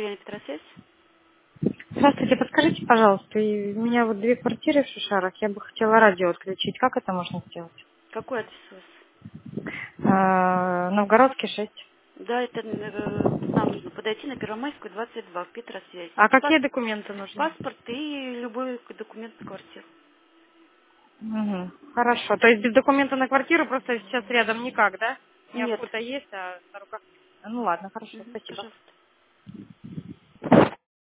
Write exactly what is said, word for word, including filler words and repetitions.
районе Петросвязь. Здравствуйте, подскажите, пожалуйста, и у меня вот две квартиры в Шишарах, я бы хотела радио отключить. Как это можно сделать? Какой адрес у вас? А, Новгородский шесть. Да, это э, нам нужно подойти на Первомайскую, двадцать два, в Петросвязь. А какие Пас- документы нужны? паспорт и любой документ на квартиру. Угу. Хорошо, то есть без документа на квартиру просто сейчас рядом никак, да? У меня Нет. фото есть, а на руках... Ну ладно, хорошо, Мгм, спасибо. пожалуйста.